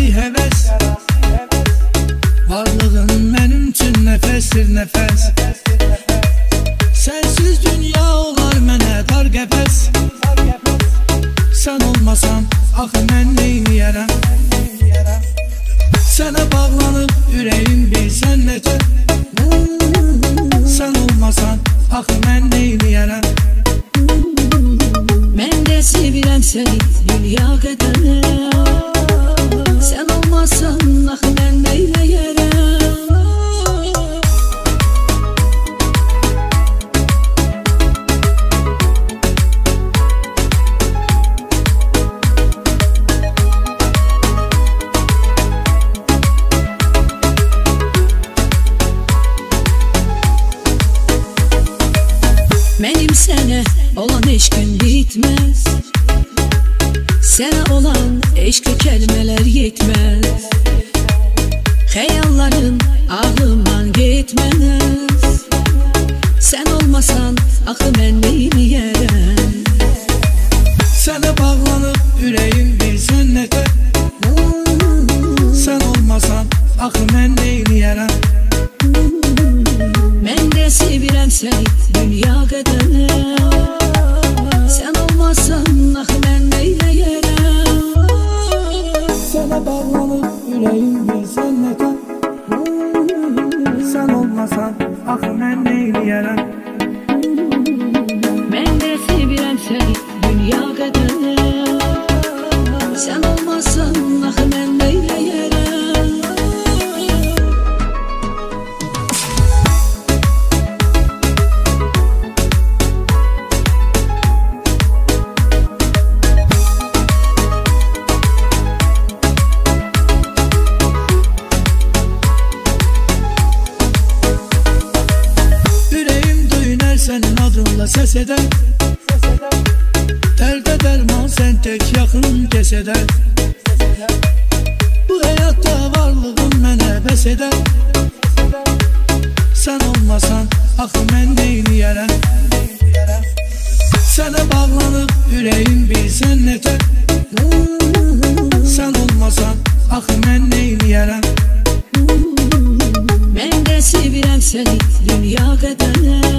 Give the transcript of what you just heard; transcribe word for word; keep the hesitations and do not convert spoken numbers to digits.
heves, varlığın benim üçün nefesdir nefes. Sensiz dünya olar mənə dar qəfəs. Sen olmasan axı mən neyləyərəm? Sənə bağlanıb ürəyim bilsən necə? Sen olmasan axı mən neyləyərəm? Mən də sevirəm səni dünya qədər. Sen olmasan axı mən neyləyərəm? Mənim sənə olan eşqim bitməz. Sənə olan eşqə kəlmələr yetməz. Xəyalların ağlımdan getməz. Sən olmasan axı mən neyləyərəm? Sənə bağlanıb ürəyim bilsən necə? Sen olmasan axı mən neyləyərəm? Mən də sevirəm səni dünya qədər. Sen olmasan axı mən neyləyərəm? Sənə bağlanıb ürəyim bilsən necə? Sen olmasan axı mən neyləyərəm? Mən də sevirəm səni dünya qədər. Sen olmasan axı mən neyləyərəm? Senin adınla ses eder, derde derman sen tek yakın keseder. Bu hayatta varlığın mənə bəs eder. Sen olmasan axı mən neyləyərəm? Sənə bağlanıb ürəyim bilsən necə? Sen olmasan axı mən neyləyərəm? Mən də sevirəm səni dünya qədər.